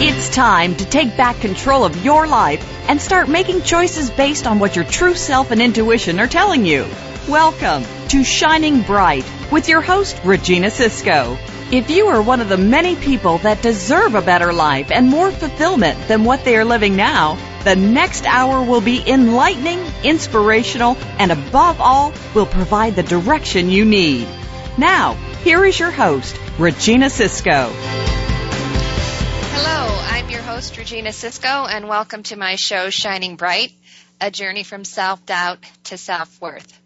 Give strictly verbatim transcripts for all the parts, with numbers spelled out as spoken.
It's time to take back control of your life and start making choices based on what your true self and intuition are telling you. Welcome to Shining Bright with your host, Regina Cisco. If you are one of the many people that deserve a better life and more fulfillment than what they are living now, the next hour will be enlightening, inspirational, and above all, will provide the direction you need. Now, here is your host, Regina Cisco. Hello, I'm your host, Regina Cisco, and welcome to my show, Shining Bright, a journey from self-doubt to self-worth.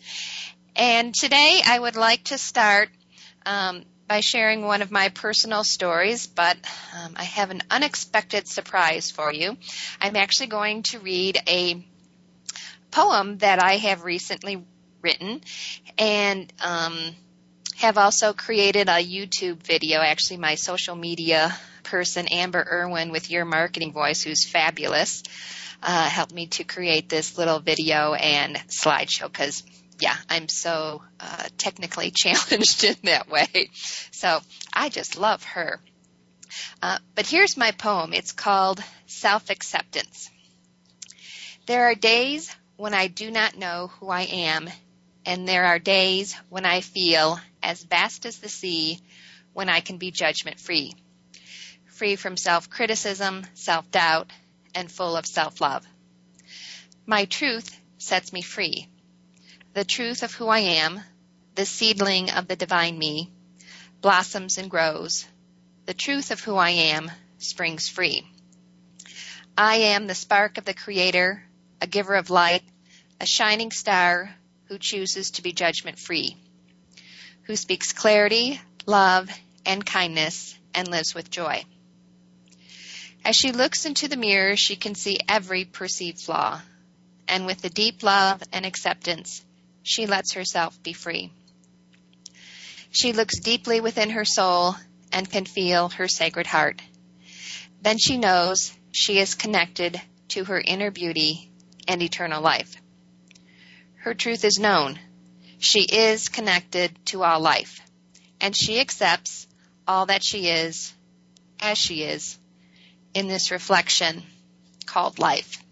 And today I would like to start um, by sharing one of my personal stories, but um, I have an unexpected surprise for you. I'm actually going to read a poem that I have recently written and um, have also created a YouTube video. Actually, my social media person, Amber Irwin, with Your Marketing Voice, who's fabulous, uh, helped me to create this little video and slideshow because Yeah, I'm so uh, technically challenged in that way. So I just love her. Uh, but here's my poem. It's called Self-Acceptance. There are days when I do not know who I am, and there are days when I feel as vast as the sea, when I can be judgment-free, free from self-criticism, self-doubt, and full of self-love. My truth sets me free. The truth of who I am, the seedling of the divine me, blossoms and grows. The truth of who I am springs free. I am the spark of the Creator, a giver of light, a shining star who chooses to be judgment-free, who speaks clarity, love, and kindness, and lives with joy. As she looks into the mirror, she can see every perceived flaw, and with the deep love and acceptance, she lets herself be free. She looks deeply within her soul and can feel her sacred heart. Then she knows she is connected to her inner beauty and eternal life. Her truth is known. She is connected to all life, and she accepts all that she is as she is in this reflection called life.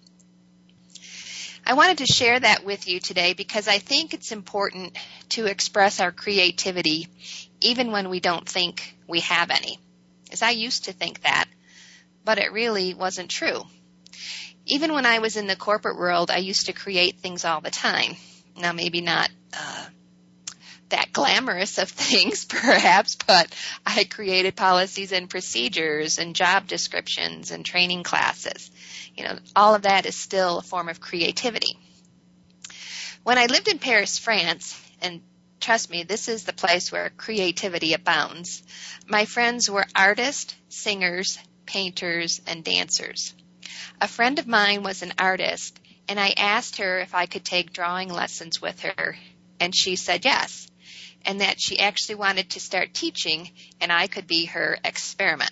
I wanted to share that with you today because I think it's important to express our creativity even when we don't think we have any. As I used to think that, but it really wasn't true. Even when I was in the corporate world, I used to create things all the time. Now, maybe not uh, that glamorous of things, perhaps, but I created policies and procedures and job descriptions and training classes. You know, all of that is still a form of creativity. When I lived in Paris, France, and trust me, this is the place where creativity abounds, my friends were artists, singers, painters, and dancers. A friend of mine was an artist, and I asked her if I could take drawing lessons with her, and she said yes, and that she actually wanted to start teaching, and I could be her experiment.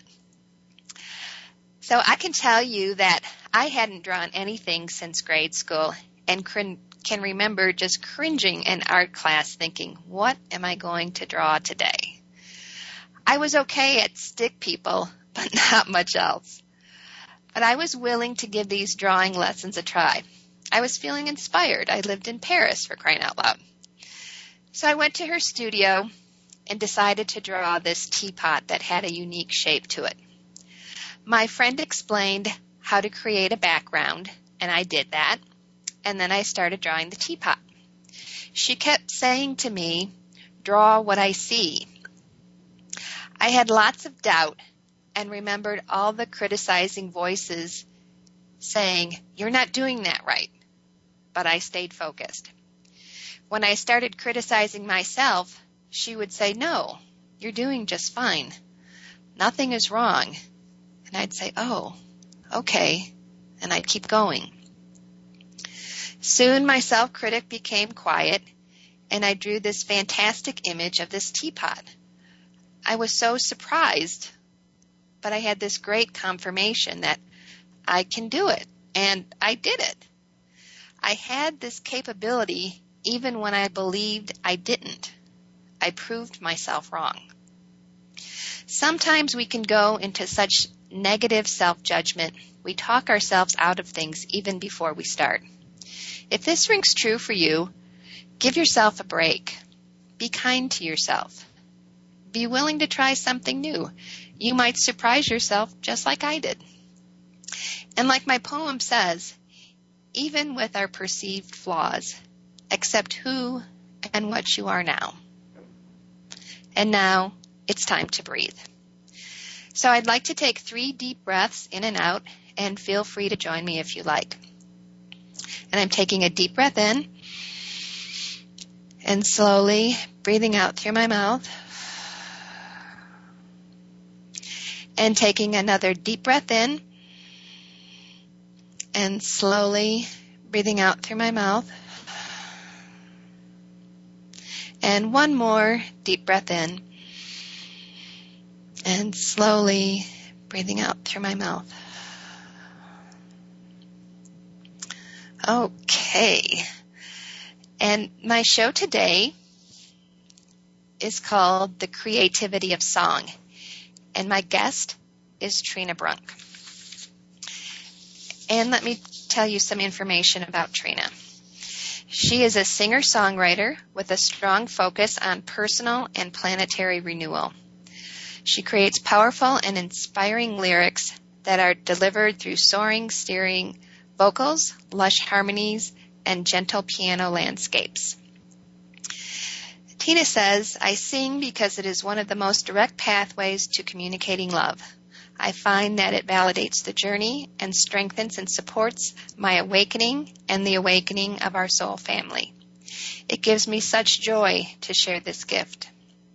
So I can tell you that I hadn't drawn anything since grade school and can remember just cringing in art class thinking, what am I going to draw today? I was okay at stick people, but not much else. But I was willing to give these drawing lessons a try. I was feeling inspired. I lived in Paris, for crying out loud. So I went to her studio and decided to draw this teapot that had a unique shape to it. My friend explained how to create a background, and I did that, and then I started drawing the teapot. She kept saying to me, draw what I see. I had lots of doubt and remembered all the criticizing voices saying, you're not doing that right, but I stayed focused. When I started criticizing myself, she would say, no, you're doing just fine. Nothing is wrong. And I'd say, oh, okay, and I'd keep going. Soon my self-critic became quiet, and I drew this fantastic image of this teapot. I was so surprised, but I had this great confirmation that I can do it, and I did it. I had this capability even when I believed I didn't. I proved myself wrong. Sometimes we can go into such negative self-judgment. We talk ourselves out of things even before we start. If this rings true for you, give yourself a break. Be kind to yourself. Be willing to try something new. You might surprise yourself just like I did. And like my poem says, even with our perceived flaws, accept who and what you are now. And now it's time to breathe. So I'd like to take three deep breaths in and out, and feel free to join me if you like. And I'm taking a deep breath in and slowly breathing out through my mouth. And taking another deep breath in and slowly breathing out through my mouth. And one more deep breath in and slowly breathing out through my mouth. Okay. And my show today is called The Creativity of Song. And my guest is Trina Brunk. And let me tell you some information about Trina. She is a singer-songwriter with a strong focus on personal and planetary renewal. She creates powerful and inspiring lyrics that are delivered through soaring, steering vocals, lush harmonies, and gentle piano landscapes. Tina says, I sing because it is one of the most direct pathways to communicating love. I find that it validates the journey and strengthens and supports my awakening and the awakening of our soul family. It gives me such joy to share this gift.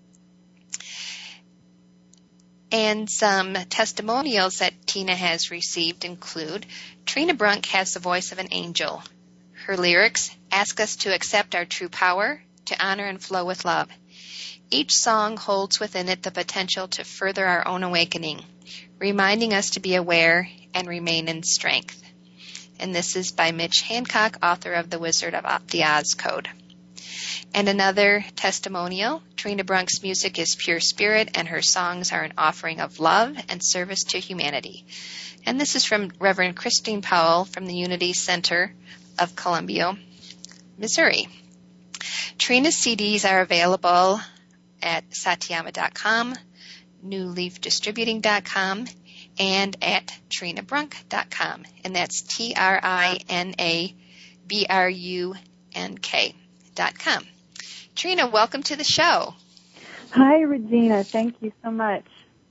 And some testimonials that Tina has received include, Trina Brunk has the voice of an angel. Her lyrics ask us to accept our true power, to honor and flow with love. Each song holds within it the potential to further our own awakening, reminding us to be aware and remain in strength. And this is by Mitch Hancock, author of The Wizard of the Oz Code. And another testimonial, Trina Brunk's music is pure spirit and her songs are an offering of love and service to humanity. And this is from Reverend Christine Powell from the Unity Center of Columbia, Missouri. Trina's C Ds are available at satyama dot com, new leaf distributing dot com, and at trina brunk dot com. And that's T R I N A B R U N K dot com. Trina, welcome to the show. Hi, Regina. Thank you so much.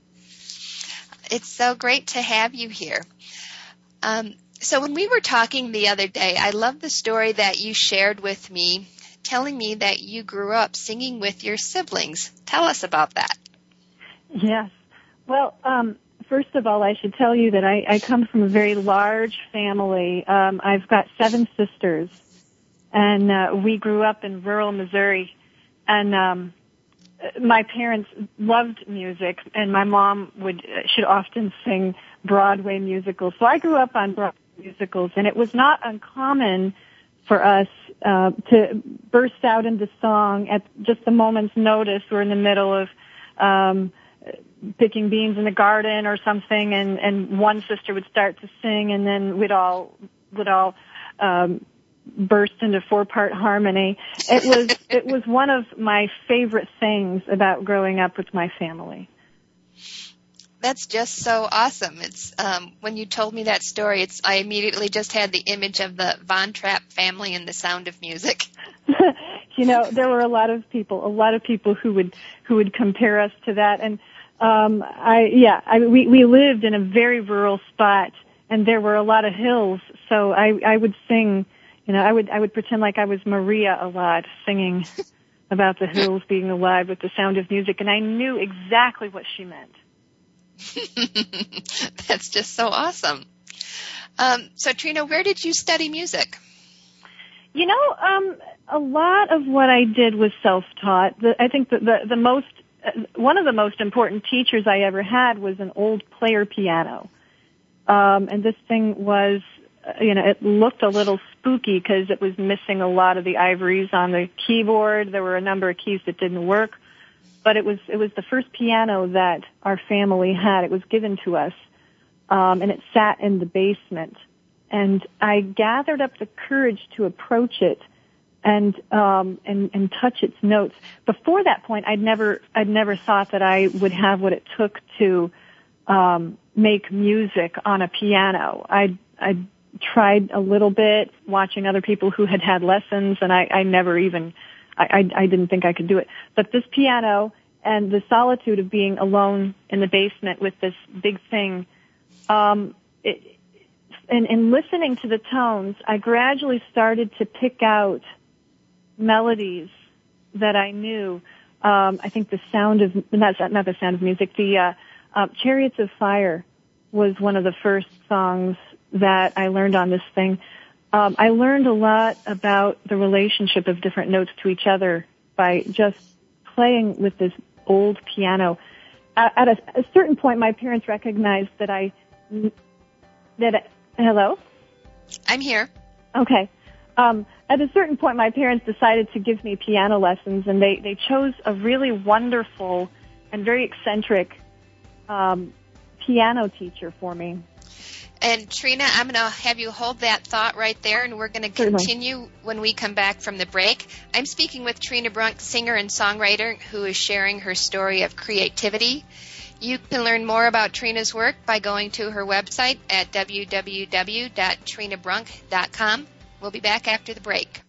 It's so great to have you here. Um, so when we were talking the other day, I love the story that you shared with me, telling me that you grew up singing with your siblings. Tell us about that. Yes. Well, um, first of all, I should tell you that I, I come from a very large family. Um, I've got seven sisters, and uh, we grew up in rural Missouri. And um, my parents loved music, and my mom would should often sing Broadway musicals. So I grew up on Broadway musicals, and it was not uncommon for us uh, to burst out into song at just a moment's notice. We're in the middle of um, picking beans in the garden or something, and, and one sister would start to sing, and then we'd all would all um, burst into four-part harmony. It was it was one of my favorite things about growing up with my family. That's just so awesome. It's um, when you told me that story, it's I immediately just had the image of the Von Trapp family and The Sound of Music. You know, there were a lot of people, a lot of people who would who would compare us to that. And um, I, yeah, I, we we lived in a very rural spot, and there were a lot of hills. So I I would sing, you know, I would I would pretend like I was Maria a lot, singing about the hills being alive with the sound of music, and I knew exactly what she meant. That's just so awesome. Um, so, Trina, where did you study music? You know, um, a lot of what I did was self-taught. The, I think that the, the most, uh, one of the most important teachers I ever had was an old player piano. Um, and this thing was, uh, you know, it looked a little spooky because it was missing a lot of the ivories on the keyboard. There were a number of keys that didn't work. But it was it was the first piano that our family had. It was given to us um, and it sat in the basement. And I gathered up the courage to approach it and um, and and touch its notes. Before that point, I'd never I'd never thought that I would have what it took to um, make music on a piano. I I tried a little bit watching other people who had had lessons, and I, I never even I, I I didn't think I could do it. But this piano and the solitude of being alone in the basement with this big thing. Um, it, And, and listening to the tones, I gradually started to pick out melodies that I knew. Um, I think the sound of, not, not the sound of music, the uh, uh, Chariots of Fire was one of the first songs that I learned on this thing. Um, I learned a lot about the relationship of different notes to each other by just playing with this old piano. Uh, at a, a certain point, my parents recognized that I, that I, hello? I'm here. Okay. Um, at a certain point, my parents decided to give me piano lessons, and they, they chose a really wonderful and very eccentric um, piano teacher for me. And Trina, I'm going to have you hold that thought right there, and we're going to continue when we come back from the break. I'm speaking with Trina Brunk, singer and songwriter, who is sharing her story of creativity. You can learn more about Trina's work by going to her website at w w w dot trina brunk dot com. We'll be back after the break.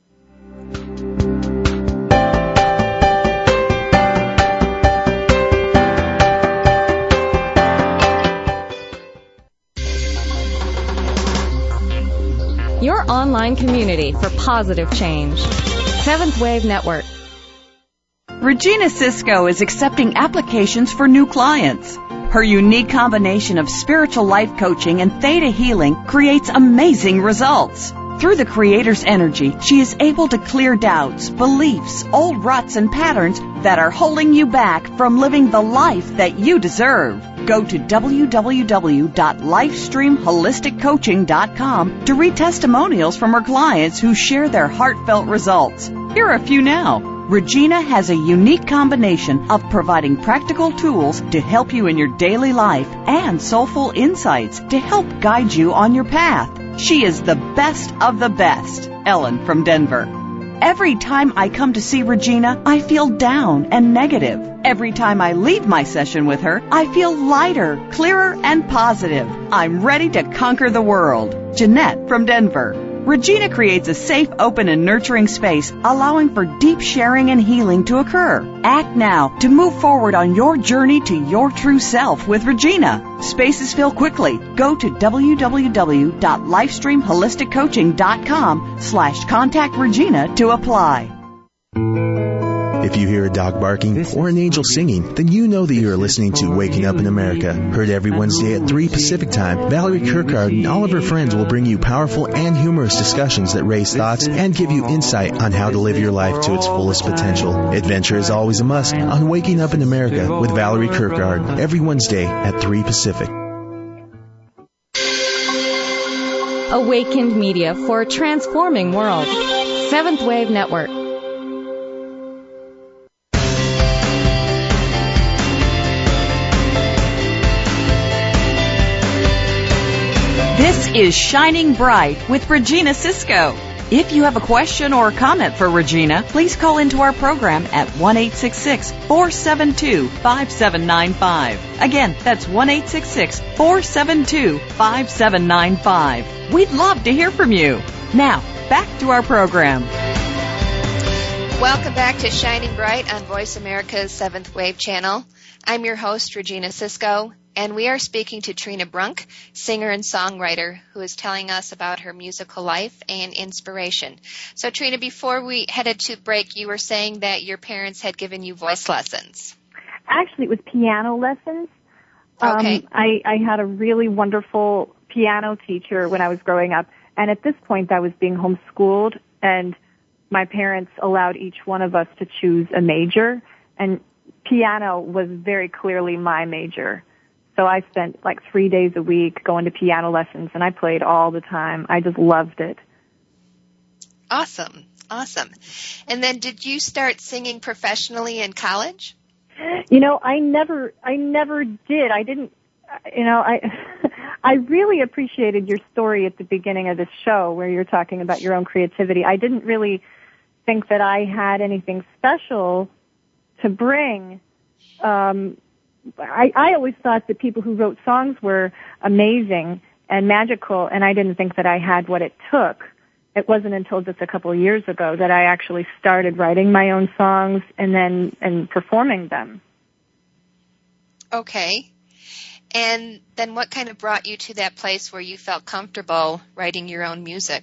Your online community for positive change. Seventh Wave Network. Regina Cisco is accepting applications for new clients. Her unique combination of spiritual life coaching and theta healing creates amazing results. Through the Creator's energy, she is able to clear doubts, beliefs, old ruts, and patterns that are holding you back from living the life that you deserve. Go to w w w dot lifestream holistic coaching dot com to read testimonials from her clients who share their heartfelt results. Here are a few now. Regina has a unique combination of providing practical tools to help you in your daily life and soulful insights to help guide you on your path. She is the best of the best. Ellen from Denver. Every time I come to see Regina, I feel down and negative. Every time I leave my session with her, I feel lighter, clearer, and positive. I'm ready to conquer the world. Jeanette from Denver. Regina creates a safe, open, and nurturing space, allowing for deep sharing and healing to occur. Act now to move forward on your journey to your true self with Regina. Spaces fill quickly. Go to w w w dot lifestream holistic coaching dot com slash contact Regina to apply. If you hear a dog barking or an angel singing, then you know that you are listening to Waking Up in America. Heard every Wednesday at three Pacific Time, Valerie Kirkard and all of her friends will bring you powerful and humorous discussions that raise thoughts and give you insight on how to live your life to its fullest potential. Adventure is always a must on Waking Up in America with Valerie Kirkard every Wednesday at three Pacific. Awakened Media for a transforming world. Seventh Wave Network. This is Shining Bright with Regina Cisco. If you have a question or comment for Regina, please call into our program at one eight six six, four seven two, five seven nine five. Again, that's one eight six six, four seven two, five seven nine five. We'd love to hear from you. Now, back to our program. Welcome back to Shining Bright on Voice America's Seventh Wave Channel. I'm your host, Regina Cisco. And we are speaking to Trina Brunk, singer and songwriter, who is telling us about her musical life and inspiration. So, Trina, before we headed to break, you were saying that your parents had given you voice lessons. Actually, it was piano lessons. Okay. Um, I, I had a really wonderful piano teacher when I was growing up. And at this point, I was being homeschooled, and my parents allowed each one of us to choose a major. And piano was very clearly my major. So I spent like three days a week going to piano lessons, and I played all the time. I just loved it. Awesome. Awesome. And then did you start singing professionally in college? You know, I never, I never did. I didn't, you know, I I really appreciated your story at the beginning of this show where you're talking about your own creativity. I didn't really think that I had anything special to bring. Um, I, I always thought that people who wrote songs were amazing and magical, and I didn't think that I had what it took. It wasn't until just a couple of years ago that I actually started writing my own songs and then and performing them. Okay. And then what kind of brought you to that place where you felt comfortable writing your own music?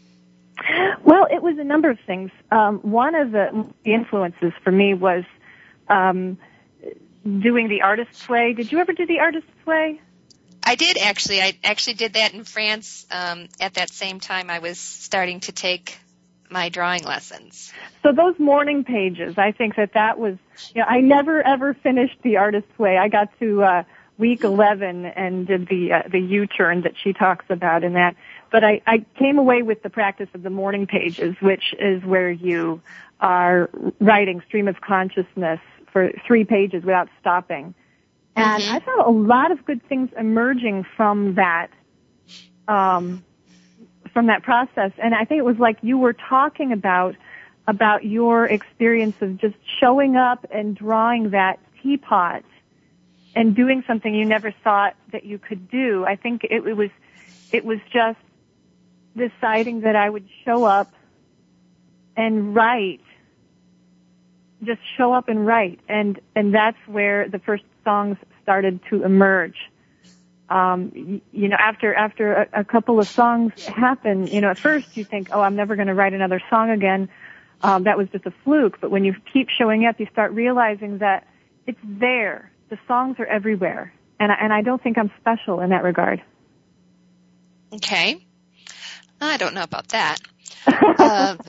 Well, it was a number of things. Um, one of the influences for me was um, doing the Artist's Way. Did you ever do the Artist's Way? I did, actually. I actually did that in France um, at that same time I was starting to take my drawing lessons. So those morning pages, I think that that was, you know, I never ever finished the Artist's Way. I got to uh, week eleven and did the uh, the U-turn that she talks about in that. But I, I came away with the practice of the morning pages, which is where you are writing stream of consciousness for three pages without stopping. And mm-hmm. I found a lot of good things emerging from that, um, from that process. And I think it was like you were talking about, about your experience of just showing up and drawing that teapot and doing something you never thought that you could do. I think it, it was, it was just deciding that I would show up and write, just show up and write. And, and that's where the first songs started to emerge. Um, you, you know, after, after a, a couple of songs happen, you know, at first you think, oh, I'm never going to write another song again. Um, that was just a fluke. But when you keep showing up, you start realizing that it's there. The songs are everywhere. And I, and I don't think I'm special in that regard. Okay. I don't know about that. um,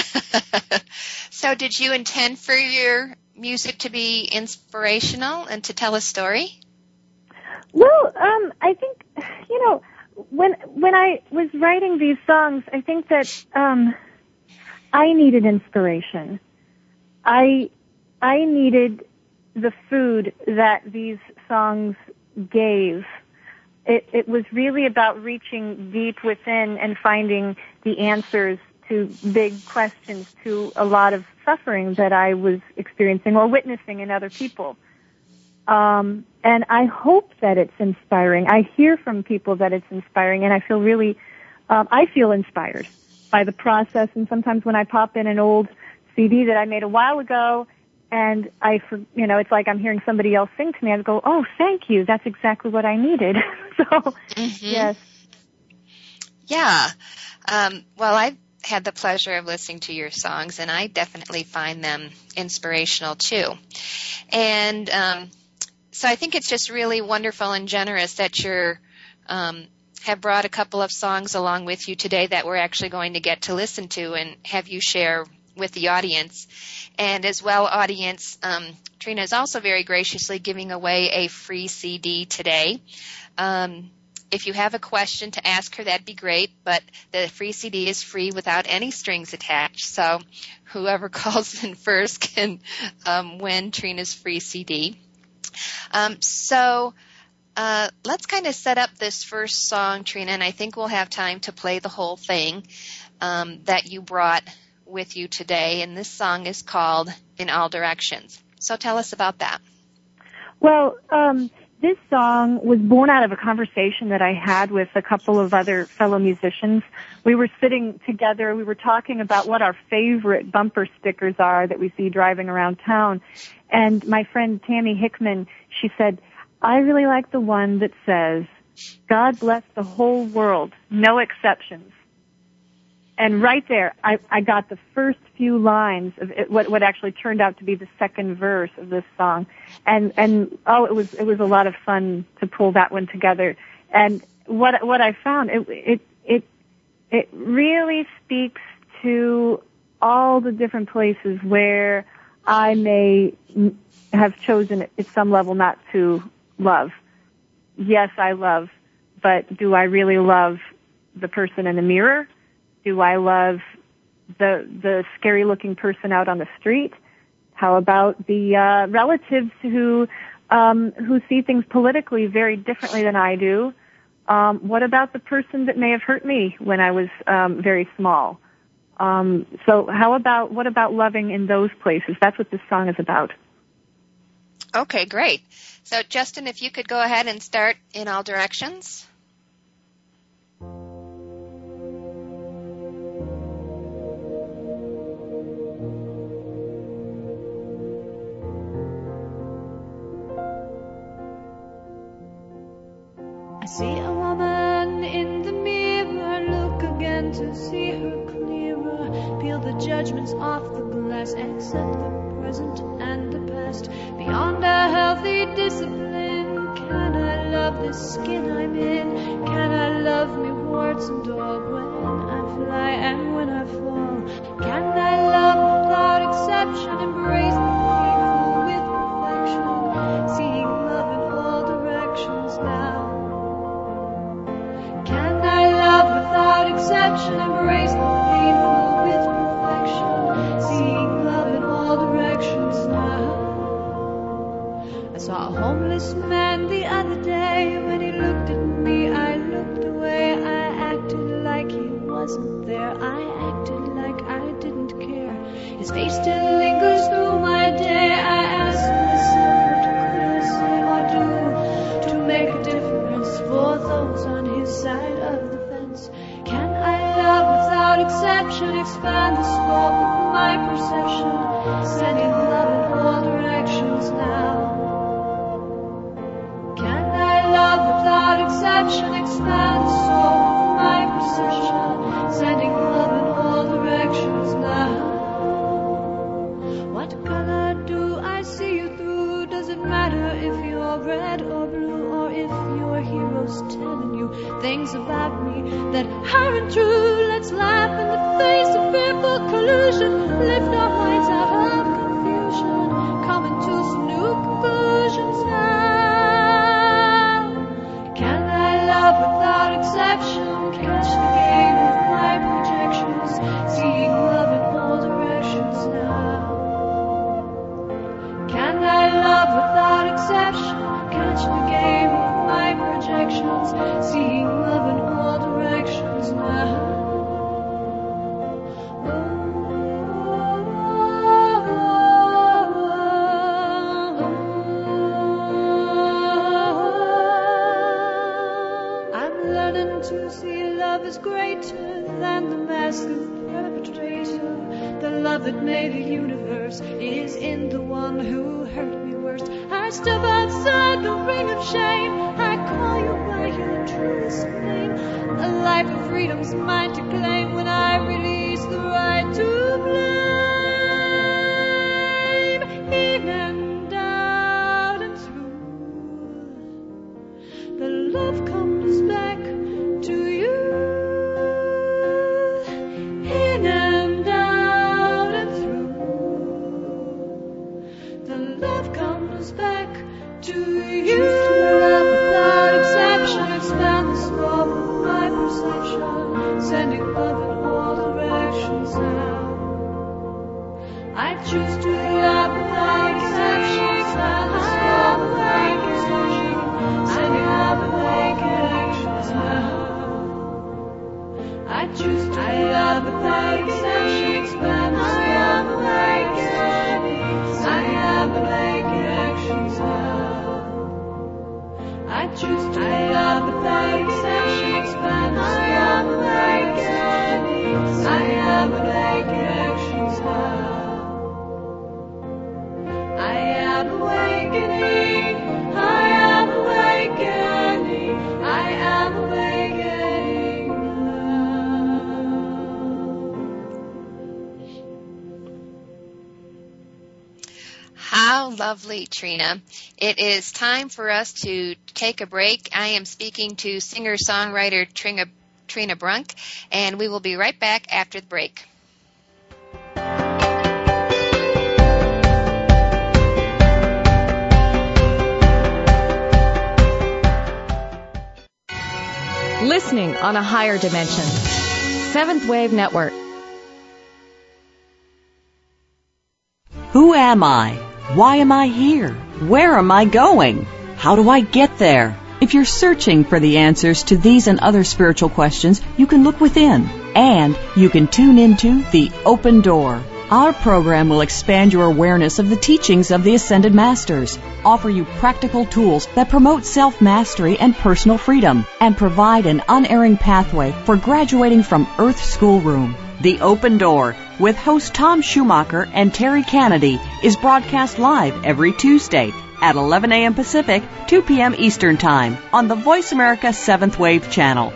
so did you intend for your music to be inspirational and to tell a story? Well, um, I think, you know, when when I was writing these songs, I think that um, I needed inspiration. I I needed the food that these songs gave. It, it was really about reaching deep within and finding the answers to big questions, to a lot of suffering that I was experiencing or witnessing in other people. Um, and I hope that it's inspiring. I hear from people that it's inspiring, and I feel really, um, I feel inspired by the process. And sometimes when I pop in an old C D that I made a while ago, and I, you know, it's like I'm hearing somebody else sing to me, I go, oh, thank you. That's exactly what I needed. So, mm-hmm. Yes. Yeah. Um, well, I've had the pleasure of listening to your songs, and I definitely find them inspirational too. And um, so I think it's just really wonderful and generous that you're um, have brought a couple of songs along with you today that we're actually going to get to listen to and have you share with the audience. And as well, audience, um, Trina is also very graciously giving away a free C D today. Um, if you have a question to ask her, that'd be great, but the free C D is free without any strings attached, so whoever calls in first can um, win Trina's free C D. Um, so uh, let's kind of set up this first song, Trina, and I think we'll have time to play the whole thing um, that you brought with you today, and this song is called In All Directions. So tell us about that. Well, um, this song was born out of a conversation that I had with a couple of other fellow musicians. We were sitting together, we were talking about what our favorite bumper stickers are that we see driving around town. And my friend Tammy Hickman, she said, I really like the one that says, God bless the whole world, no exceptions. And right there, I, I got the first few lines of it, what, what actually turned out to be the second verse of this song. And, and, oh, it was, it was a lot of fun to pull that one together. And what, what I found, it, it, it, it really speaks to all the different places where I may have chosen at some level not to love. Yes, I love, but do I really love the person in the mirror? Do I love the the scary-looking person out on the street? How about the uh, relatives who um, who see things politically very differently than I do. Um, what about the person that may have hurt me when I was um, very small? Um, so how about, what about loving in those places? That's what this song is about. Okay, great. So, Justin, if you could go ahead and start In All Directions. I see a woman in the mirror, look again to see her clearer, peel the judgments off the glass, accept the present and the past, beyond a healthy discipline. Can I love this skin I'm in? Can I love me warts and all when I fly and when I fall? Can I love without exception, embrace the painful with perfection, seeing love in all directions now? Can I love without exception, embrace the painful with perfection, seeing love in all directions now? I saw a homeless man the other day. When he looked at me, I looked away. I acted like he wasn't there. I acted like I didn't care. His face still lingers through my day. I ask myself, what could I say or do to make a difference for those on his side of the fence? Can I love without exception, expand the scope of my perception, sending love in all directions now? Can I love without exception, expand the scope of my perception, sending love in all directions now? What color do I see you through? Does it matter if you're red or blue, or if your hero's telling you things about me that aren't true? Let's laugh in the face of fearful collusion, lift our minds out of confusion, coming to some new conclusions now. Can I love without exception, catch the game of my projections, seeing love in all directions now? Can I love without exception, catch the game of my projections, seeing love in all directions now? I'm learning to see love is greater than the mask of perpetrator. The love that made the universe is in the one who hurt me worst. I step outside the ring of shame, I call you by your truest name. A life of freedom's mine to claim when I release the right to blame. In and out and through, the love comes back to you. In and out and through, the love comes back to you. Love without exception, expand the scope of my perception, sending love in all directions now. I choose to love without exception, expand the scope of my perception, sending love in all directions now. I choose to love without exception, expand the scope of my perception, sending love in all directions now. I choose to love without exception, expand the scope of my perception, sending love in all directions now. I am awakening, I am awakening, I am awakening now. How lovely, Trina. It is time for us to take a break. I am speaking to singer-songwriter Trina, Trina Brunk, and we will be right back after the break. Listening on a higher dimension. Seventh Wave Network. Who am I? Why am I here? Where am I going? How do I get there? If you're searching for the answers to these and other spiritual questions, you can look within, and you can tune into The Open Door. Our program will expand your awareness of the teachings of the Ascended Masters, offer you practical tools that promote self-mastery and personal freedom, and provide an unerring pathway for graduating from Earth Schoolroom. The Open Door, with host Tom Schumacher and Terry Kennedy, is broadcast live every Tuesday at eleven a.m. Pacific, two p.m. Eastern Time on the Voice America seventh Wave channel.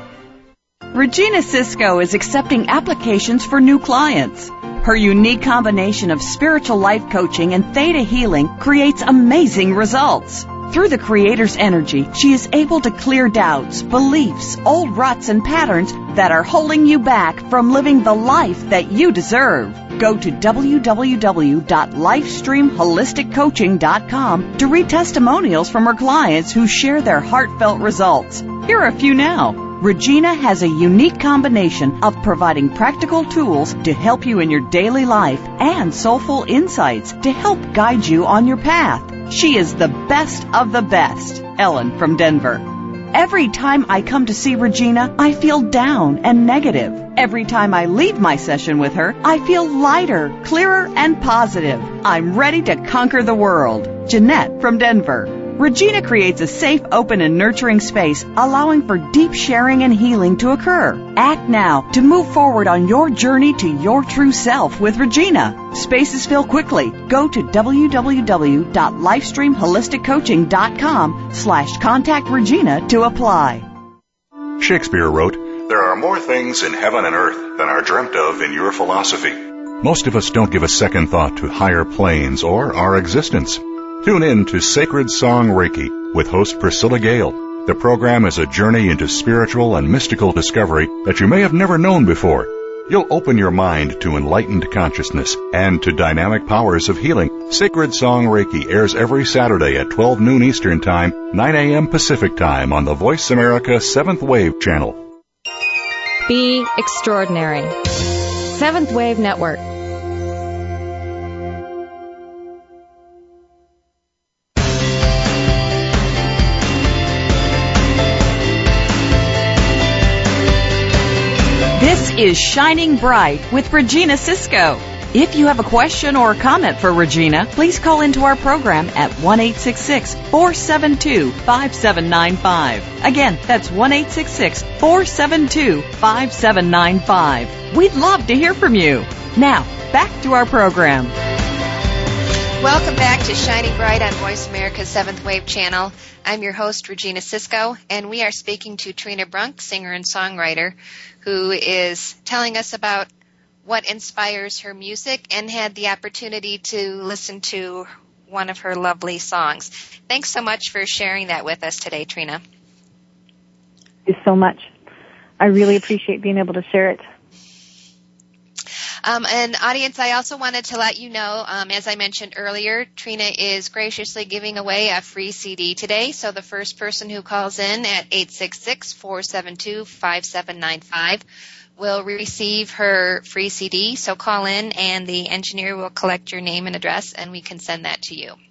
Regina Sisko is accepting applications for new clients. Her unique combination of spiritual life coaching and theta healing creates amazing results. Through the Creator's energy, she is able to clear doubts, beliefs, old ruts, and patterns that are holding you back from living the life that you deserve. Go to w w w dot lifestream holistic coaching dot com to read testimonials from her clients who share their heartfelt results. Here are a few now. Regina has a unique combination of providing practical tools to help you in your daily life and soulful insights to help guide you on your path. She is the best of the best. Ellen from Denver. Every time I come to see Regina, I feel down and negative. Every time I leave my session with her, I feel lighter, clearer, and positive. I'm ready to conquer the world. Jeanette from Denver. Regina creates a safe, open, and nurturing space, allowing for deep sharing and healing to occur. Act now to move forward on your journey to your true self with Regina. Spaces fill quickly. Go to w w w dot lifestream holistic coaching dot com slash contact Regina to apply. Shakespeare wrote, "There are more things in heaven and earth than are dreamt of in your philosophy." Most of us don't give a second thought to higher planes or our existence. Tune in to Sacred Song Reiki with host Priscilla Gale. The program is a journey into spiritual and mystical discovery that you may have never known before. You'll open your mind to enlightened consciousness and to dynamic powers of healing. Sacred Song Reiki airs every Saturday at twelve noon Eastern Time, nine a.m. Pacific Time on the Voice America seventh Wave channel. Be extraordinary. seventh Wave Network. This is Shining Bright with Regina Sisko. If you have a question or a comment for Regina, please call into our program at one eight six six, four seven two, five seven nine five. Again, that's one eight six six, four seven two, five seven nine five. We'd love to hear from you. Now, back to our program. Welcome back to Shining Bright on Voice America's seventh Wave channel. I'm your host, Regina Sisko, and we are speaking to Trina Brunk, singer and songwriter, who is telling us about what inspires her music and had the opportunity to listen to one of her lovely songs. Thanks so much for sharing that with us today, Trina. Thank you so much. I really appreciate being able to share it. Um, and audience, I also wanted to let you know, um, as I mentioned earlier, Trina is graciously giving away a free C D today. So the first person who calls in at eight six six, four seven two, five seven nine five will receive her free C D. So call in and the engineer will collect your name and address and we can send that to you.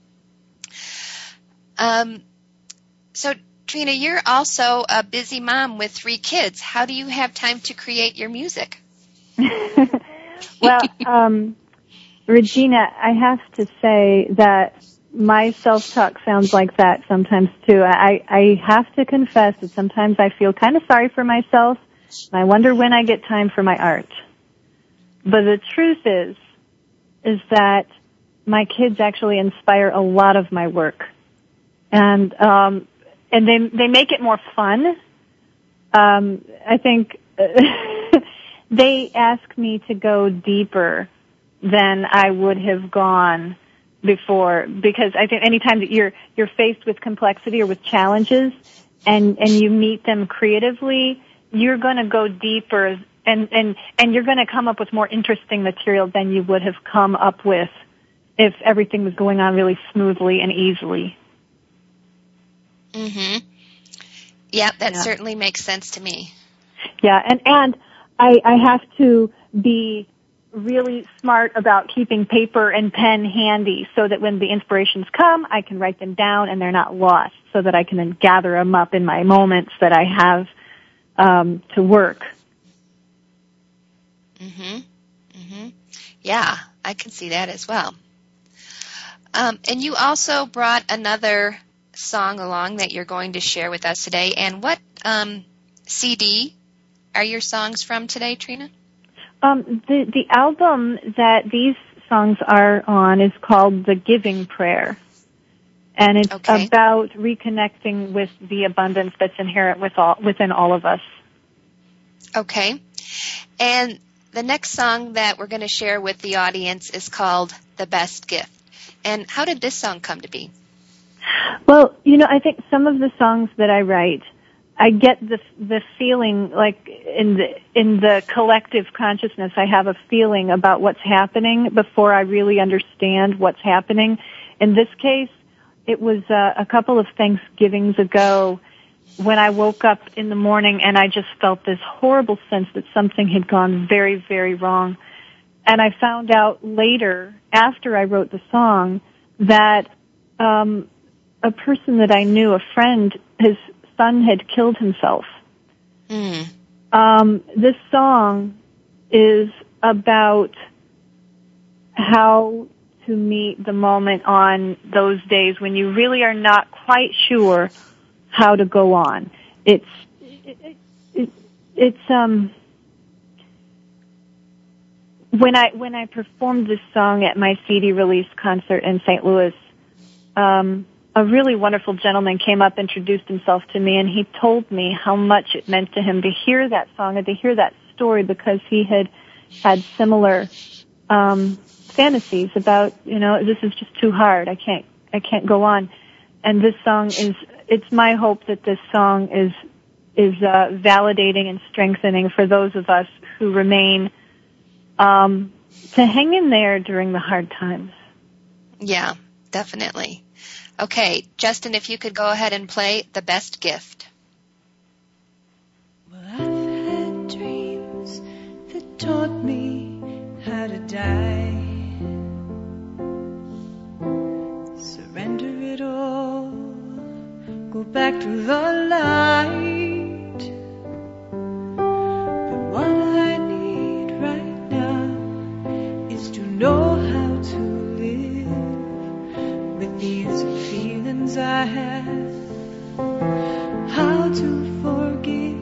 Um, so Trina, you're also a busy mom with three kids. How do you have time to create your music? Well, um, Regina, I have to say that my self-talk sounds like that sometimes too. I, I have to confess that sometimes I feel kind of sorry for myself, and I wonder when I get time for my art. But the truth is, is that my kids actually inspire a lot of my work, and um, and they they make it more fun. Um, I think. They ask me to go deeper than I would have gone before, because I think any time that you're you're faced with complexity or with challenges and and you meet them creatively, you're going to go deeper and and and you're going to come up with more interesting material than you would have come up with if everything was going on really smoothly and easily. Mhm. Yeah, that yeah. certainly makes sense to me. Yeah, and and I, I have to be really smart about keeping paper and pen handy so that when the inspirations come, I can write them down and they're not lost, so that I can then gather them up in my moments that I have um, to work. Mhm. Mhm. Yeah, I can see that as well. Um, and you also brought another song along that you're going to share with us today. And what um, C D are your songs from today, Trina? Um, the the album that these songs are on is called The Giving Prayer, and it's okay. about reconnecting with the abundance that's inherent with all, within all of us. Okay. And the next song that we're going to share with the audience is called The Best Gift. And how did this song come to be? Well, you know, I think some of the songs that I write, I get the the feeling like in the in the collective consciousness, I have a feeling about what's happening before I really understand what's happening. In this case, it was uh, a couple of Thanksgivings ago when I woke up in the morning and I just felt this horrible sense that something had gone very, very wrong. And I found out later, after I wrote the song, that um, a person that I knew, a friend, his son had killed himself. Mm. Um, this song is about how to meet the moment on those days when you really are not quite sure how to go on. It's it, it, it's um when I when I performed this song at my C D release concert in Saint Louis, um, a really wonderful gentleman came up, introduced himself to me, and he told me how much it meant to him to hear that song and to hear that story, because he had had similar um, fantasies about, you know, this is just too hard. I can't I can't go on. And this song is, it's my hope that this song is is uh, validating and strengthening for those of us who remain um, to hang in there during the hard times. Yeah, definitely. Okay, Justin, if you could go ahead and play The Best Gift. Well, I've had dreams that taught me how to die. Surrender it all, go back to the light. But what I need right now is to know how to live with these feelings I have, how to forgive.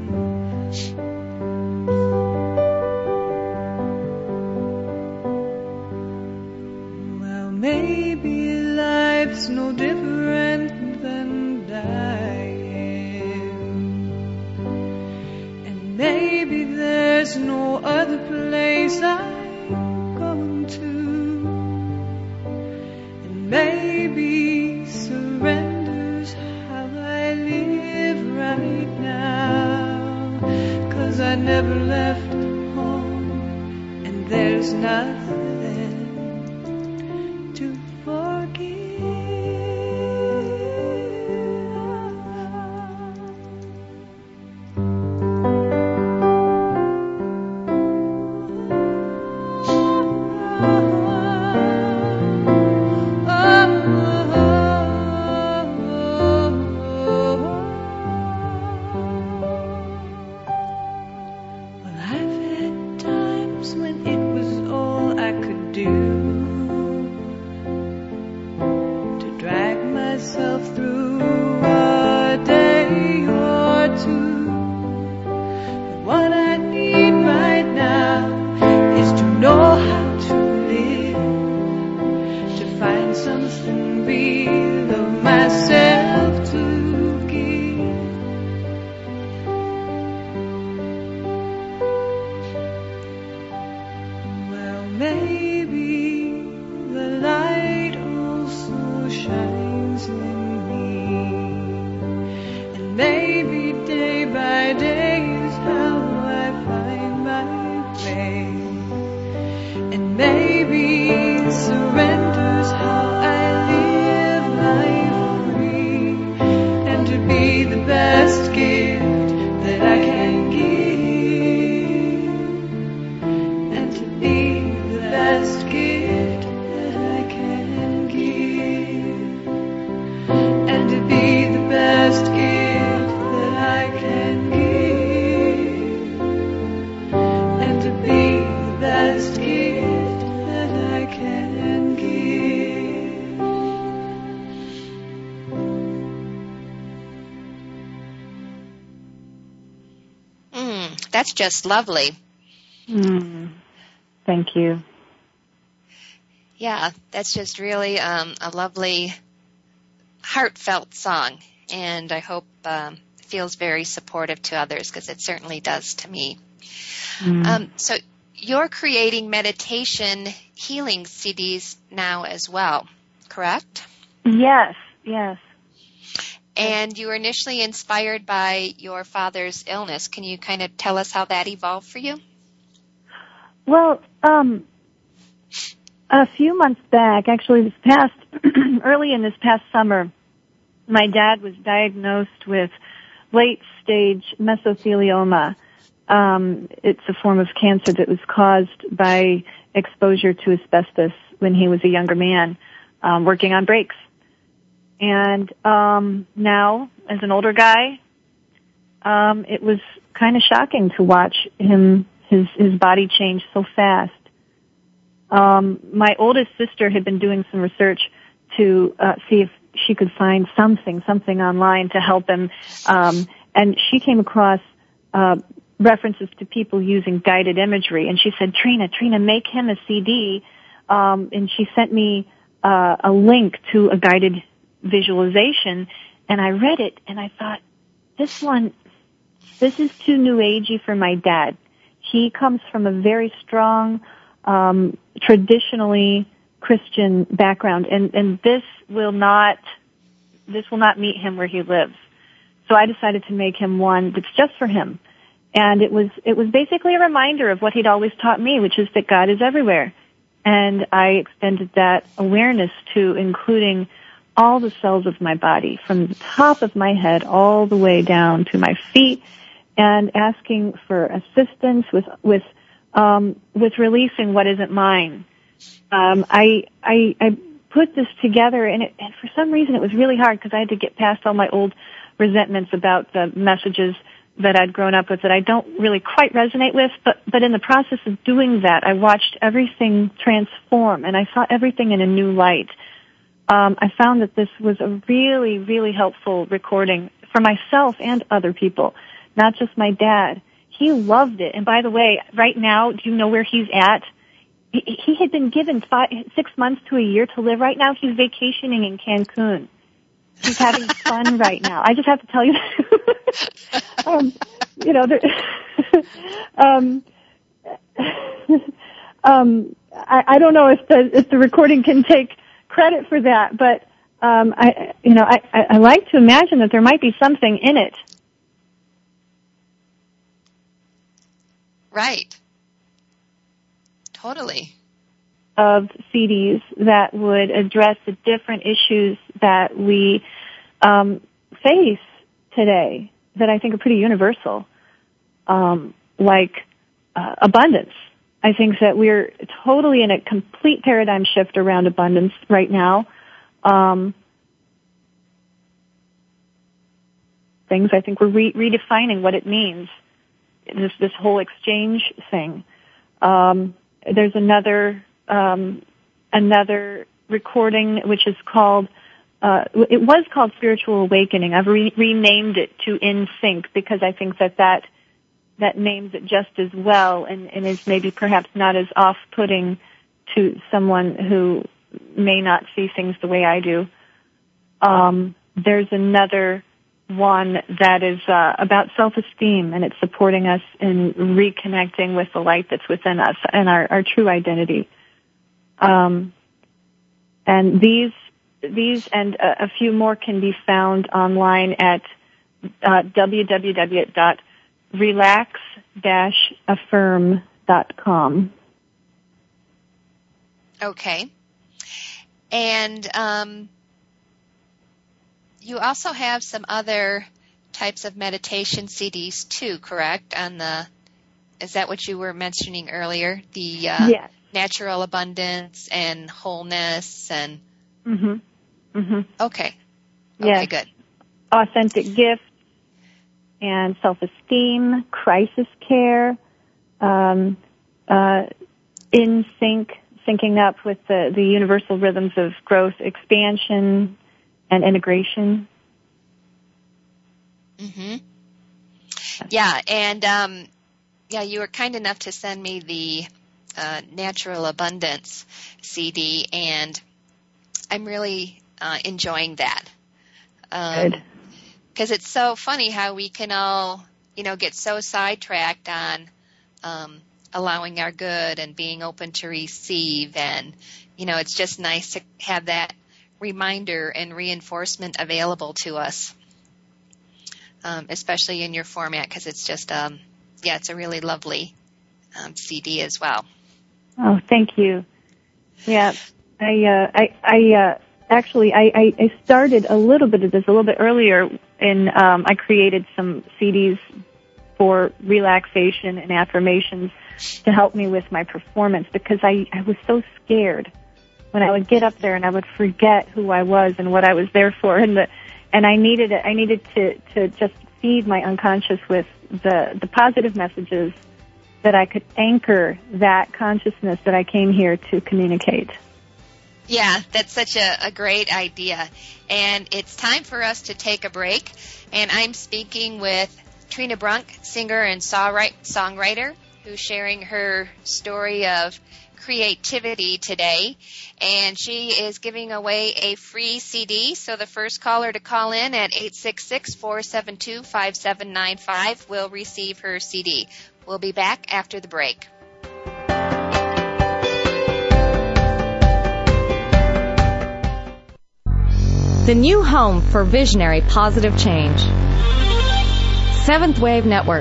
Well, maybe life's no different than dying, and maybe there's no other place I'm going to, and maybe surrender's how I live right now, 'cause I never left home, and there's nothing to forgive. Be That's just lovely. Mm. Thank you. Yeah, that's just really um, a lovely, heartfelt song, and I hope um, it feels very supportive to others, because it certainly does to me. Mm. Um, so you're creating meditation healing C Ds now as well, correct? Yes, yes. And you were initially inspired by your father's illness. Can you kind of tell us how that evolved for you? Well, um, a few months back, actually this past, early in this past summer, my dad was diagnosed with late-stage mesothelioma. Um, it's a form of cancer that was caused by exposure to asbestos when he was a younger man, um, working on brakes. And um, now, as an older guy, um, it was kind of shocking to watch him, his, his body change so fast. Um, my oldest sister had been doing some research to uh, see if she could find something, something online to help him, um, and she came across uh, references to people using guided imagery, and she said, Trina, Trina, make him a C D, um, and she sent me uh, a link to a guided visualization, and I read it, and I thought, this one, this is too new agey for my dad. He comes from a very strong, um, traditionally Christian background, and, and this will not, this will not meet him where he lives. So I decided to make him one that's just for him. And it was, it was basically a reminder of what he'd always taught me, which is that God is everywhere. And I extended that awareness to including all the cells of my body, from the top of my head all the way down to my feet, and asking for assistance with with um, with releasing what isn't mine. Um, I, I I put this together, and, it, and for some reason it was really hard because I had to get past all my old resentments about the messages that I'd grown up with that I don't really quite resonate with. But but in the process of doing that, I watched everything transform, and I saw everything in a new light. Um, I found that this was a really, really helpful recording for myself and other people, not just my dad. He loved it. And by the way, right now, do you know where he's at? He, he had been given five, six months to a year to live. Right now, he's vacationing in Cancun. He's having fun right now. I just have to tell you, um, you know, there, um, um, I, I don't know if the if the recording can take credit for that, but um, I, you know, I, I, I like to imagine that there might be something in it. Right. Totally. Of C Ds that would address the different issues that we um, face today that I think are pretty universal, um, like uh, abundance. I think that we're totally in a complete paradigm shift around abundance right now. Um, things I think we're re- redefining what it means. This this whole exchange thing. Um, there's another um, another recording which is called. Uh, it was called Spiritual Awakening. I've re- renamed it to In Sync because I think that that. that names it just as well and, and is maybe perhaps not as off-putting to someone who may not see things the way I do. Um, there's another one that is uh, about self-esteem, and it's supporting us in reconnecting with the light that's within us and our, our true identity. Um, and these these and a, a few more can be found online at uh, w w w dot relax dash affirm dot com. Okay. And um, you also have some other types of meditation C Ds too, correct? On the, is that what you were mentioning earlier? The uh, yes. Natural abundance and wholeness and. Mhm. Mhm. Okay. Yes. Okay. Good. Authentic gift and self-esteem, crisis care, um, uh, in sync, syncing up with the, the universal rhythms of growth, expansion, and integration. Mm-hmm. Yeah, and um, yeah, you were kind enough to send me the uh, Natural Abundance C D, and I'm really uh, enjoying that. Um, Good. Because it's so funny how we can all, you know, get so sidetracked on um, allowing our good and being open to receive. And, you know, it's just nice to have that reminder and reinforcement available to us, um, especially in your format, because it's just, um, yeah, it's a really lovely um, C D as well. Oh, thank you. Yeah, I, uh, I, I, uh, actually, I, I, I started a little bit of this a little bit earlier, and um, I created some C Ds for relaxation and affirmations to help me with my performance, because I, I was so scared when I would get up there and I would forget who I was and what I was there for, and the, and I needed it. I needed to, to just feed my unconscious with the, the positive messages that I could anchor that consciousness that I came here to communicate. Yeah, that's such a, a great idea. And it's time for us to take a break. And I'm speaking with Trina Brunk, singer and songwriter, who's sharing her story of creativity today. And she is giving away a free C D. So the first caller to call in at eight six six, four seven two, five seven nine five will receive her C D. We'll be back after the break. The new home for visionary positive change. Seventh Wave Network.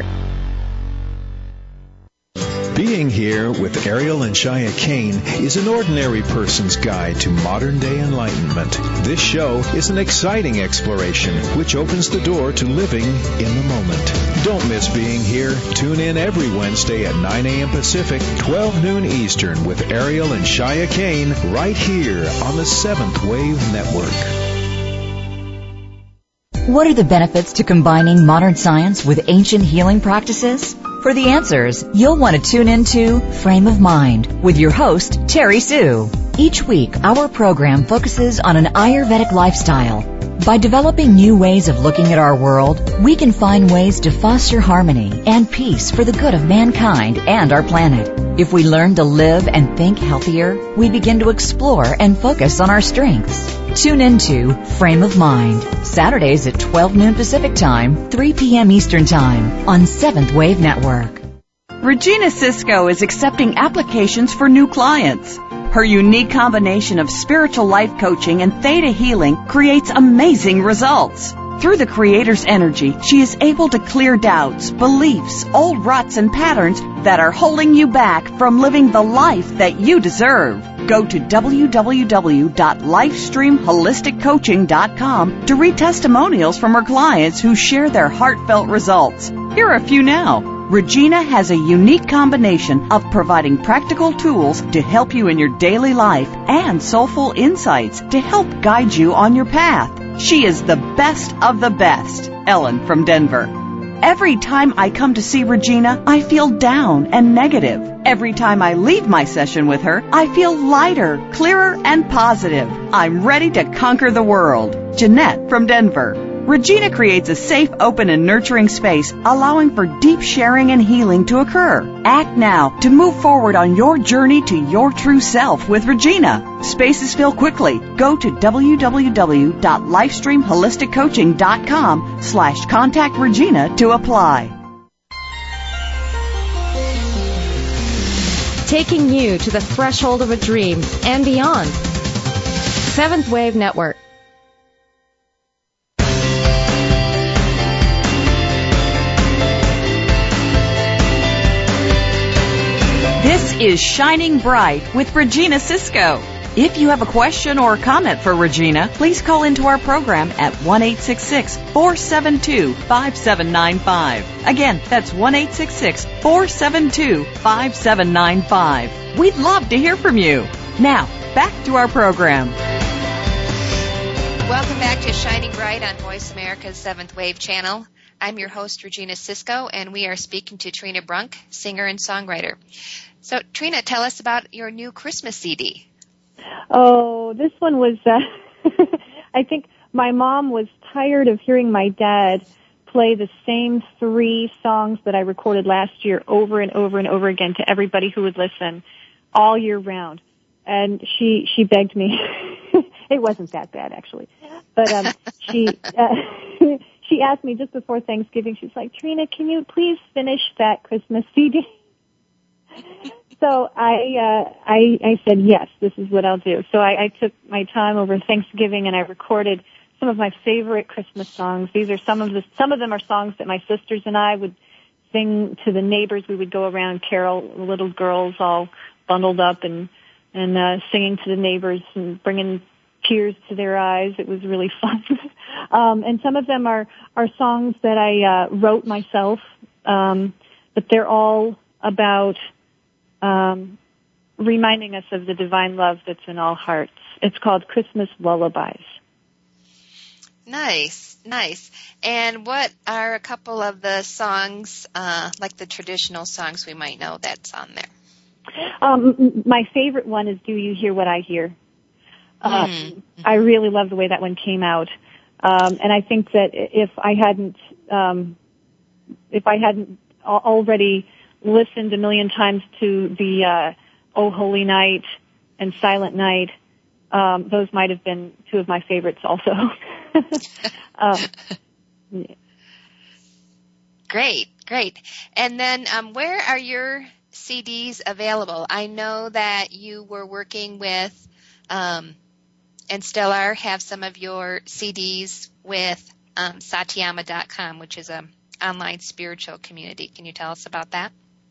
Being Here with Ariel and Shia Kane is an ordinary person's guide to modern-day enlightenment. This show is an exciting exploration which opens the door to living in the moment. Don't miss Being Here. Tune in every Wednesday at nine a.m. Pacific, twelve noon Eastern with Ariel and Shia Kane right here on the Seventh Wave Network. What are the benefits to combining modern science with ancient healing practices? For the answers, you'll want to tune into Frame of Mind with your host, Terry Sue. Each week, our program focuses on an Ayurvedic lifestyle. By developing new ways of looking at our world, we can find ways to foster harmony and peace for the good of mankind and our planet. If we learn to live and think healthier, we begin to explore and focus on our strengths. Tune into Frame of Mind, Saturdays at twelve noon Pacific Time, three p.m. Eastern Time on Seventh Wave Network. Regina Cisco is accepting applications for new clients. Her unique combination of spiritual life coaching and theta healing creates amazing results. Through the Creator's energy, she is able to clear doubts, beliefs, old ruts, and patterns that are holding you back from living the life that you deserve. Go to w w w dot lifestream holistic coaching dot com to read testimonials from her clients who share their heartfelt results. Here are a few now. Regina has a unique combination of providing practical tools to help you in your daily life and soulful insights to help guide you on your path. She is the best of the best. Ellen from Denver. Every time I come to see Regina, I feel down and negative. Every time I leave my session with her, I feel lighter, clearer, and positive. I'm ready to conquer the world. Jeanette from Denver. Regina creates a safe, open, and nurturing space, allowing for deep sharing and healing to occur. Act now to move forward on your journey to your true self with Regina. Spaces fill quickly. Go to w w w dot lifestream holistic coaching dot com slash contact Regina to apply. Taking you to the threshold of a dream and beyond. Seventh Wave Network. This is Shining Bright with Regina Cisco. If you have a question or comment for Regina, please call into our program at one eight six six, four seven two, five seven nine five. Again, that's one eight six six, four seven two, five seven nine five. We'd love to hear from you. Now, back to our program. Welcome back to Shining Bright on Voice America's Seventh Wave channel. I'm your host, Regina Cisco, and we are speaking to Trina Brunk, singer and songwriter. So, Trina, tell us about your new Christmas C D. Oh, this one was, uh, I think my mom was tired of hearing my dad play the same three songs that I recorded last year over and over and over again to everybody who would listen all year round. And she, she begged me. It wasn't that bad, actually. But, um, she, uh, she asked me just before Thanksgiving, she's like, Trina, can you please finish that Christmas C D? So I, uh, I, I said, yes, this is what I'll do. So I, I took my time over Thanksgiving and I recorded some of my favorite Christmas songs. These are some of the, some of them are songs that my sisters and I would sing to the neighbors. We would go around, carol, little girls all bundled up and, and, uh, singing to the neighbors and bringing tears to their eyes. It was really fun. um, and some of them are, are songs that I, uh, wrote myself. Um, but they're all about, um, reminding us of the divine love that's in all hearts. It's called Christmas Lullabies. Nice, nice. And what are a couple of the songs, uh, like the traditional songs we might know that's on there? Um, my favorite one is Do You Hear What I Hear? Uh, mm-hmm. I really love the way that one came out. Um, and I think that if I hadn't, um, if I hadn't already listened a million times to the, uh, Oh Holy Night and Silent Night, um, those might have been two of my favorites also. um, yeah. Great, great. And then, um, where are your C Ds available? I know that you were working with, um, and still are, have some of your C Ds with um, Satyama dot com, which is an online spiritual community. Can you tell us about that?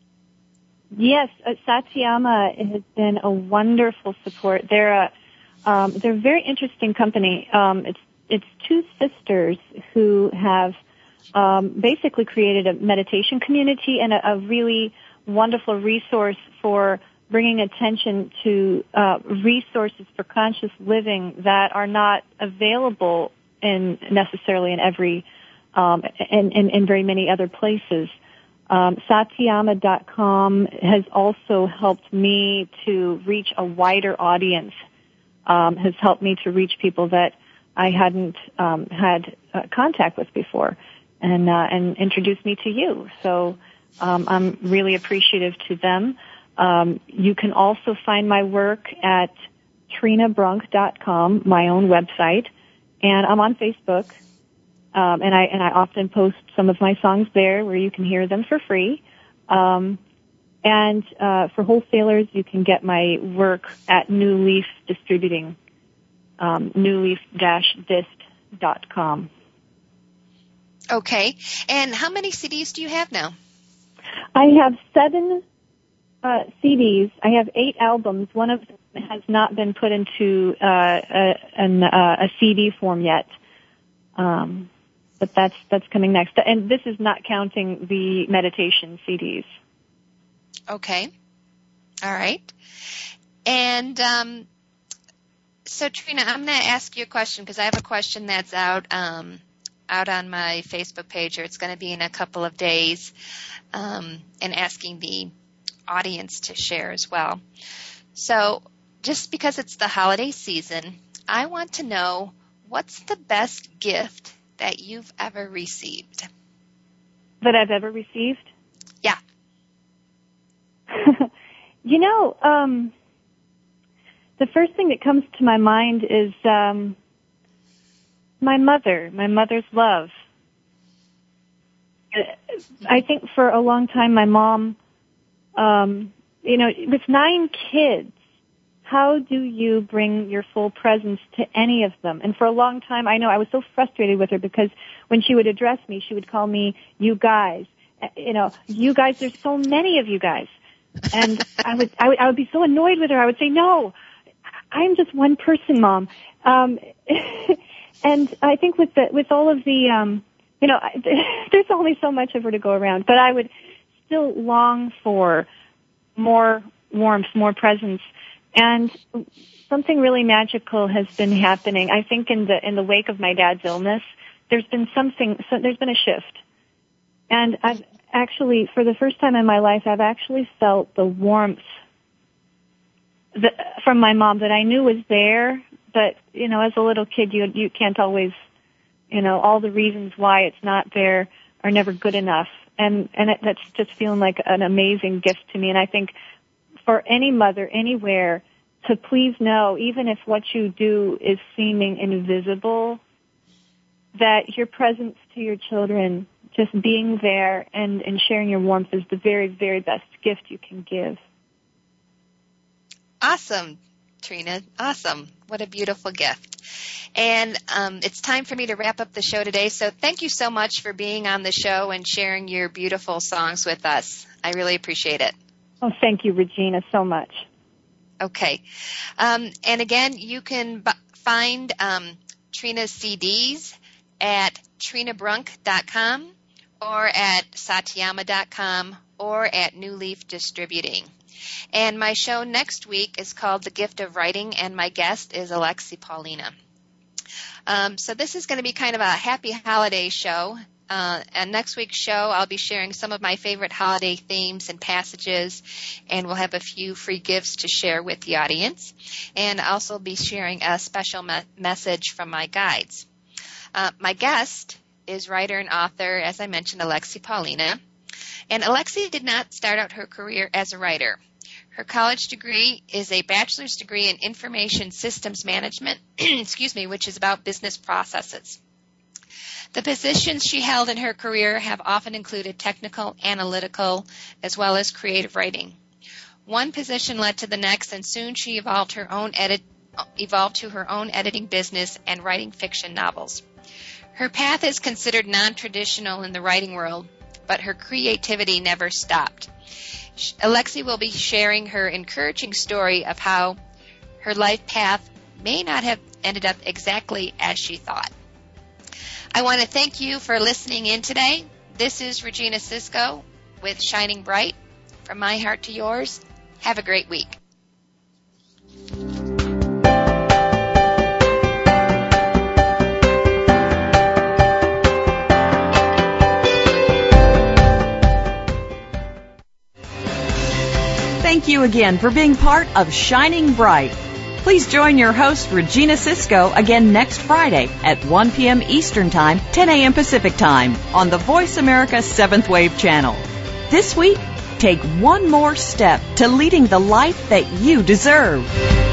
Yes, uh, Satyama has been a wonderful support. They're a um, they're a very interesting company. Um, it's it's two sisters who have um, basically created a meditation community and a, a really wonderful resource for bringing attention to uh, resources for conscious living that are not available in necessarily in every um, in, in, in very many other places. Um, Satyama dot com has also helped me to reach a wider audience. Um, has helped me to reach people that I hadn't um, had uh, contact with before, and uh, and introduced me to you. So um, I'm really appreciative to them. Um, you can also find my work at Trina Brunk dot com, my own website, and I'm on Facebook. Um, and I and I often post some of my songs there, where you can hear them for free. Um, and uh, for wholesalers, you can get my work at New Leaf Distributing, um, new leaf dash dist dot com. Okay. And how many C Ds do you have now? I have seven uh, C Ds. I have eight albums. One of them has not been put into uh, a, an, uh, a C D form yet. Um, But that's that's coming next, and this is not counting the meditation C Ds. Okay, all right. And um, so, Trina, I'm going to ask you a question because I have a question that's out um, out on my Facebook page, or it's going to be in a couple of days, um, and asking the audience to share as well. So, just because it's the holiday season, I want to know what's the best gift that you've ever received? That I've ever received? Yeah. You know, um, the first thing that comes to my mind is um, my mother, my mother's love. I think for a long time my mom, um, you know, with nine kids, how do you bring your full presence to any of them? And for a long time, I know I was so frustrated with her because when she would address me, she would call me you guys. You know, you guys, there's so many of you guys. And I would, I would, I would be so annoyed with her. I would say, no, I'm just one person, Mom. Um, and I think with the, with all of the, um, you know, there's only so much of her to go around, but I would still long for more warmth, more presence. And something really magical has been happening. I think in the in the wake of my dad's illness, there's been something. So there's been a shift, and I've actually, for the first time in my life, I've actually felt the warmth that, from my mom that I knew was there. But you know, as a little kid, you you can't always You know, all the reasons why it's not there are never good enough. And, and it, that's just feeling like an amazing gift to me. And I think for any mother anywhere to please know, even if what you do is seeming invisible, that your presence to your children, just being there and, and sharing your warmth is the very, very best gift you can give. Awesome, Trina. Awesome. What a beautiful gift. And um, it's time for me to wrap up the show today. So thank you so much for being on the show and sharing your beautiful songs with us. I really appreciate it. Oh, thank you, Regina, so much. Okay. Um, and again, you can b- find um, Trina's C Ds at trina brunk dot com or at satyama dot com or at New Leaf Distributing. And my show next week is called The Gift of Writing, and my guest is Alexi Paulina. Um, so this is going to be kind of a happy holiday show. Uh, and next week's show, I'll be sharing some of my favorite holiday themes and passages, and we'll have a few free gifts to share with the audience. And I'll also be sharing a special me- message from my guides. Uh, my guest is writer and author, as I mentioned, Alexi Paulina. And Alexi did not start out her career as a writer. Her college degree is a bachelor's degree in information systems management, excuse me, which is about business processes. The positions she held in her career have often included technical, analytical, as well as creative writing. One position led to the next, and soon she evolved her own edit, evolved to her own editing business and writing fiction novels. Her path is considered non-traditional in the writing world, but her creativity never stopped. Alexi will be sharing her encouraging story of how her life path may not have ended up exactly as she thought. I want to thank you for listening in today. This is Regina Cisco with Shining Bright. From my heart to yours, have a great week. Thank you again for being part of Shining Bright. Please join your host, Regina Cisco, again next Friday at one p.m. Eastern Time, ten a.m. Pacific Time on the Voice America seventh Wave channel. This week, take one more step to leading the life that you deserve.